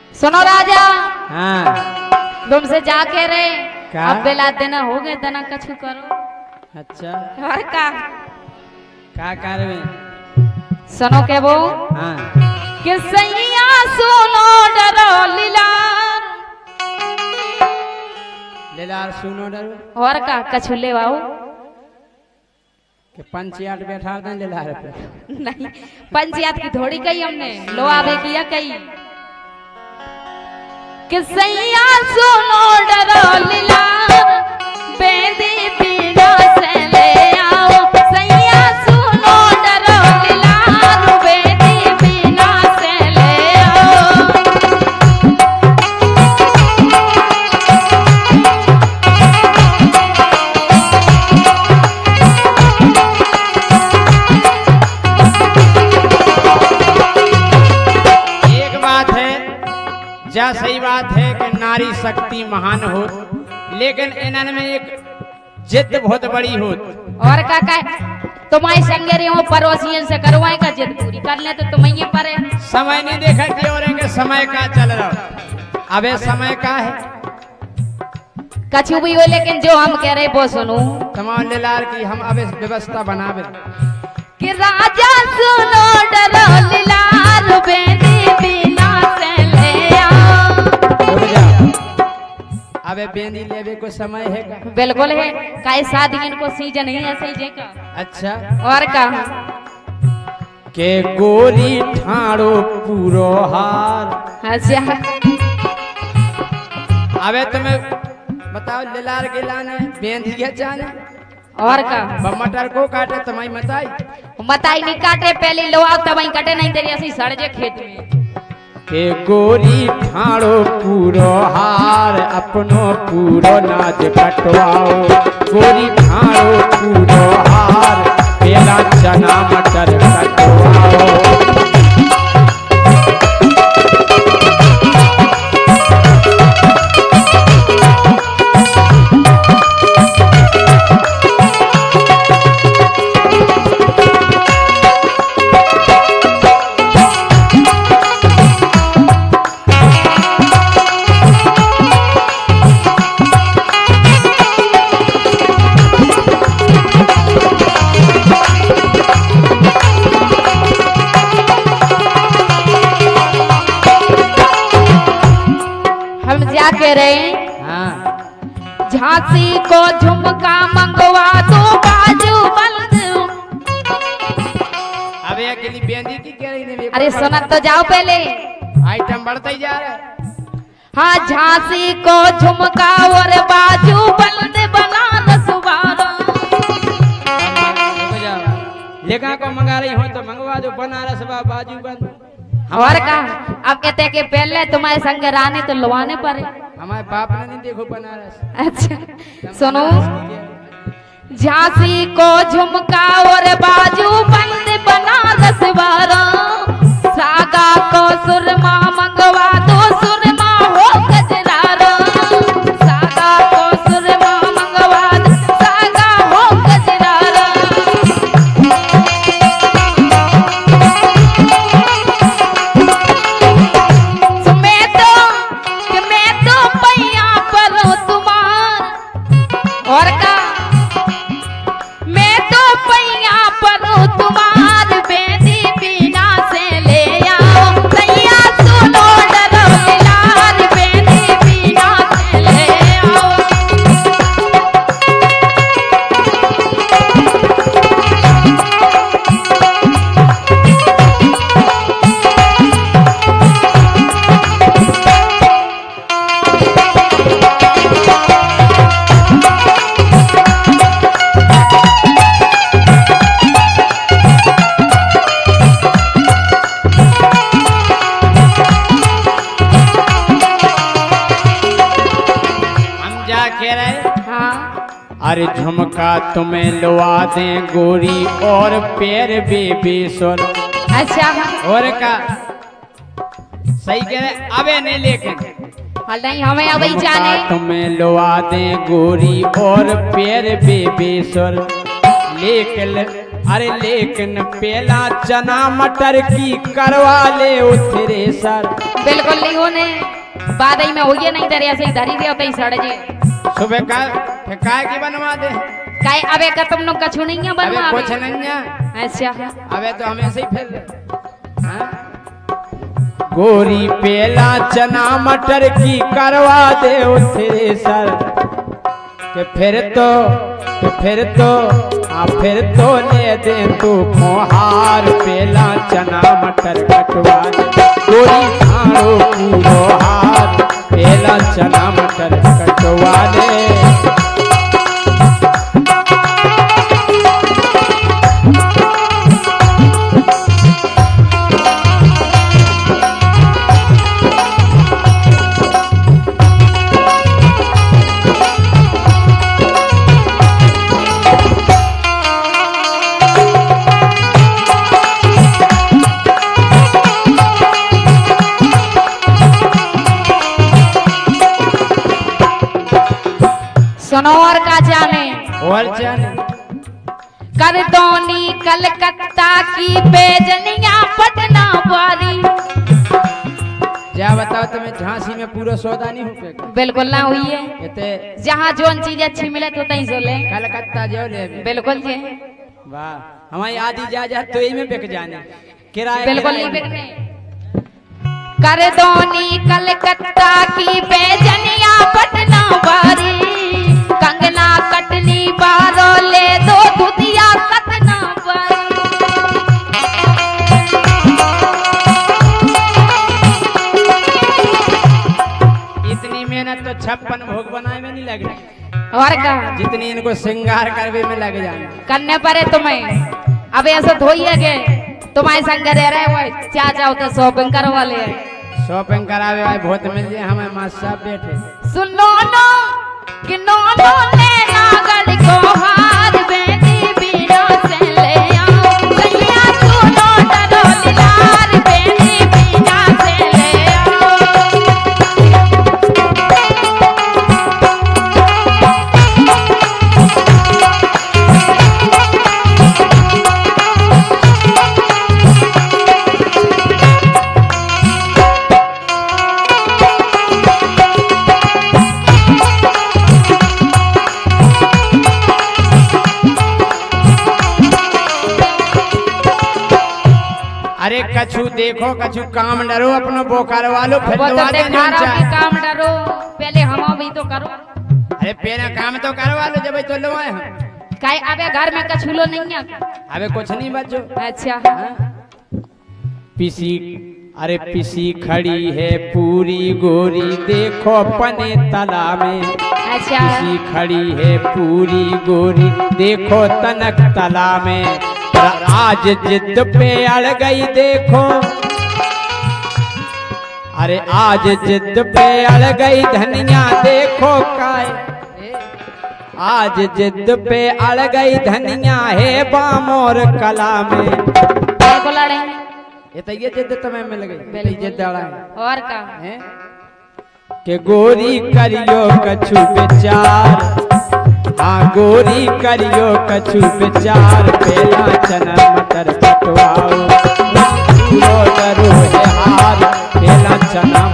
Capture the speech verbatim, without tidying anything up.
सुनो राजा। हाँ तुमसे जाके रहे क्या? अब बेला देना हो गए तना कछु करो। अच्छा और का क्या करवे? सुनो के वो हाँ कि सैया सुनो डरो लीलार लेलार सुनो डरो और का कछु ले आओ। कि पंचायत बैठा दें लेलार पे। नहीं पंचायत की थोड़ी कही हमने लो आवे किया कही कि सैया सुनो डरो लीलार बेदी पीड़ा से ले आओ। सैया सुनो डरो लीलार बेदी पीड़ा से ले आओ। एक बात है जा सही बात है कि नारी शक्ति महान हो, लेकिन इन्हन में एक जिद बहुत बड़ी हो। और का का तुम्हारी संगेरी हो पड़ोसियन से करवाए का जिद पूरी कर ले तो तुम्हें परे समय नहीं देखा कि और के समय का चल रहा। अबे समय का है कछु भी हो लेकिन जो हम कह रहे वो सुनो तमाम लेलार की हम अबे व्यवस्था बनावे कि राजा सुनो डरो लीलार बेदी बिना से ले आओ। रुक जा। अबे बेंदी लेवे को समय है का? बिल्कुल है काहे शादी को सीजन ही ऐसे ही जे का। अच्छा और का के गोरी ठाड़ो पूरो हार। अच्छा अबे तुम्हें बताओ लेलार के लाने बेंदी के जाने और का ब मटर को काटे तुम्हारी मताई मताई नहीं काटे पहले लो आओ तब ही कटे नहीं तेरी ऐसी सड़ जे खेत में। के गोरी ठाड़ो पूरो हार अपनो पूरो नाच कटवाओ। गोरी ठाड़ो पूरो हार पेला चना मटर कटवाओ। हम जा के रहे हाँ झांसी को झुमका मंगवा दो बाजू बंद। अब ये अकेली बेंदी की कह रही नहीं? अरे सुनत तो जाओ पहले। आइटम बढ़ता ही जा रहा है। हाँ झांसी को झुमका और बाजू बंद बनारस वाला। लेखा को मंगा रही हो तो मंगवा दो बनारस बा बाजू बंद। और का अब कहते कि पहले तुम्हारे संग रानी तो लवाने पड़े। हमारे बाप ने नहीं देखो बनारस। अच्छा सुनो झांसी को झुमका और बाजू बंद बनारस वाला। सागा को सुरमा मंगवा दो सुरमा हो गजरारा। सागा को सुरमा मंगवा दो सागा हो गजरारा। मैं तो कि मैं तो पैया पर हूं तुम्हार। और का मैं तो पैया पर हूं तुम्हार बेदी बिना से ले आओ। सैया सुनो डरो लीलार बेदी बिना से ले आओ। हम जा कह रहे हाँ अरे झुमका तुम्हें लुआ दें गोरी और पैर बेबेश्वर। अच्छा और का सही कह रहे अबे नहीं लेकिन हल नहीं हमें अब ही झुमका जाने। तुम्हें लुआ दें गोरी और पैर बेबेश्वर। लेकिन अरे लेकिन पेला चना मटर की करवा ले उतरे सर। बिल्कुल नहीं होने बाद में होइए नहीं दरिया से धरी दे होते ही सड़ जे सुबह का काय की बनवा दे काय अबे का तुम लोग कछु नहीं है बनवा अबे कुछ नहीं है अच्छा अबे तो हमें से ही फिर हाँ? गोरी पेला चना मटर की करवा दे उतरे सर के फिर तो तो फिर तो हाँ फिर तो ले दे तू मोहार पेला चना मटर कटवा दे गोरी झाड़ो पूरो हार पेला चना मटर कटवा दे। सुनो और का जाने और जाने कर दोनी कलकत्ता की बेजनिया पटना वाली। क्या बताओ तुम्हें झांसी में पूरा सौदा नहीं हो पाएगा। बिल्कुल ना हुई है इते जहाँ जोन चीज अच्छी मिले तो तहीं से ले कलकत्ता जो ले बिल्कुल जी वाह हमारी आधी जा जा तो यही में बिक जाने किराए बिल्कुल नहीं बिकने। कर दोनी कलकत्ता की बेजनिया पटना वाली कंगना कटनी बारो ले दो दुधिया सतना इतनी मेहनत तो छप्पन भोग बनाए में नहीं लग रही और का जितनी इनको श्रृंगार करवे में लग जाए करने पड़े तुम्हें। अब ऐसा धोइए के तुम्हारे संग रह रहे वो चाह जाओ तो शॉपिंग करवा ले शॉपिंग करावे वाले बहुत मिल जाए हमें माँ साहब बैठे सुनो नो कि नो नो ले नागल को हार बेनी बीना से ले आओ सैया सुनो डरो लार बेनी बीना से ले आओ। अरे कछु देखो कछु काम डरो अपनो बोकार वालो फिर वो तो तो आगे देखा नहीं रहा चाहे। कि काम डरो पहले हम भी तो करो अरे पहले काम तो करवा लो जब तो लो आए हम काहे अबे घर में कछुलो नहीं है अबे कुछ नहीं बच्चो अच्छा पिसी अरे पिसी खड़ी है पूरी गोरी देखो पने तला में अच्छा पिसी खड़ी है पूरी गोरी देखो तनक तला में और आज जिद पे अड़ गई देखो अरे आज जिद पे अड़ गई धनिया देखो काय आज जिद पे अड़ गई धनिया है बामोर कला में बिल्कुल अड़े ये तो ये जिद तुम्हें मिल गई ये जिद अड़ा है और का हैं? के गोरी करियो कछु विचार हाँ गोरी करियो कछु विचार पेला चना मटर कटवाओ डरो है हार पेला चना